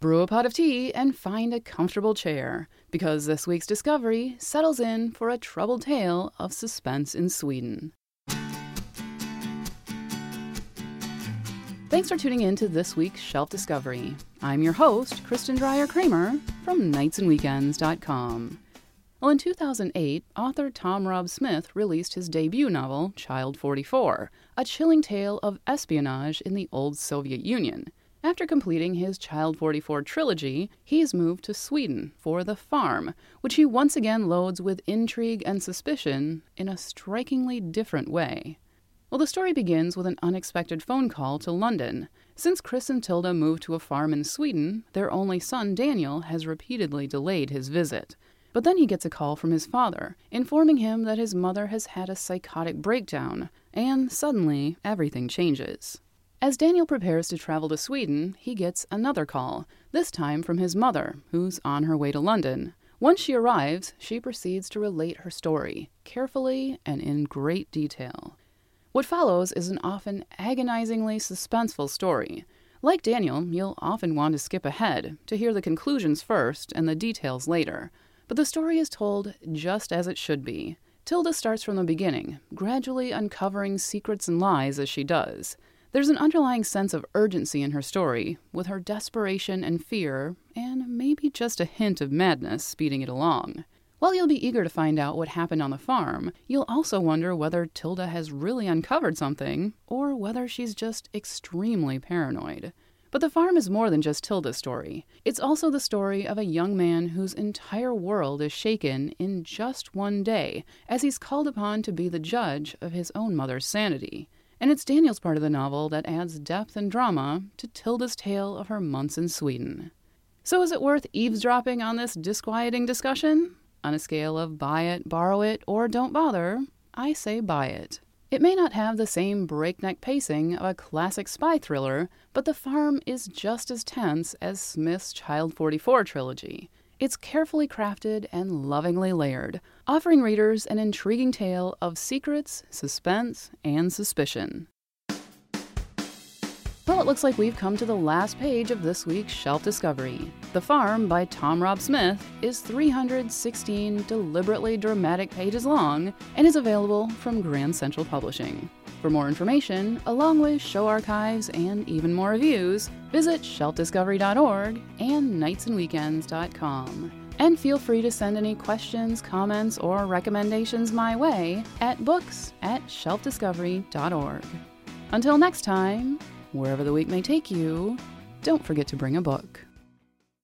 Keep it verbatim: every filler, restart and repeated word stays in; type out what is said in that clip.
Brew a pot of tea and find a comfortable chair, because this week's discovery settles in for a troubled tale of suspense in Sweden. Thanks for tuning in to this week's Shelf Discovery. I'm your host, Kristen Dreyer Kramer from nights and weekends dot com. Well, in two thousand eight, author Tom Rob Smith released his debut novel, Child forty-four, a chilling tale of espionage in the old Soviet Union. After completing his Child forty-four trilogy, he's moved to Sweden for The Farm, which he once again loads with intrigue and suspicion in a strikingly different way. Well, the story begins with an unexpected phone call to London. Since Chris and Tilda moved to a farm in Sweden, their only son, Daniel, has repeatedly delayed his visit. But then he gets a call from his father, informing him that his mother has had a psychotic breakdown, and suddenly everything changes. As Daniel prepares to travel to Sweden, he gets another call, this time from his mother, who's on her way to London. Once she arrives, she proceeds to relate her story, carefully and in great detail. What follows is an often agonizingly suspenseful story. Like Daniel, you'll often want to skip ahead, to hear the conclusions first and the details later. But the story is told just as it should be. Tilda starts from the beginning, gradually uncovering secrets and lies as she does. There's an underlying sense of urgency in her story, with her desperation and fear, and maybe just a hint of madness speeding it along. While you'll be eager to find out what happened on the farm, you'll also wonder whether Tilda has really uncovered something, or whether she's just extremely paranoid. But The Farm is more than just Tilda's story. It's also the story of a young man whose entire world is shaken in just one day, as he's called upon to be the judge of his own mother's sanity. And it's Daniel's part of the novel that adds depth and drama to Tilda's tale of her months in Sweden. So is it worth eavesdropping on this disquieting discussion? On a scale of buy it, borrow it, or don't bother, I say buy it. It may not have the same breakneck pacing of a classic spy thriller, but The Farm is just as tense as Smith's Child forty-four trilogy. It's carefully crafted and lovingly layered, offering readers an intriguing tale of secrets, suspense, and suspicion. Well, it looks like we've come to the last page of this week's Shelf Discovery. The Farm by Tom Rob Smith is three hundred sixteen deliberately dramatic pages long and is available from Grand Central Publishing. For more information, along with show archives and even more reviews, visit shelf discovery dot org and nights and weekends dot com. And feel free to send any questions, comments, or recommendations my way at books at shelf discovery dot org. Until next time, wherever the week may take you, don't forget to bring a book.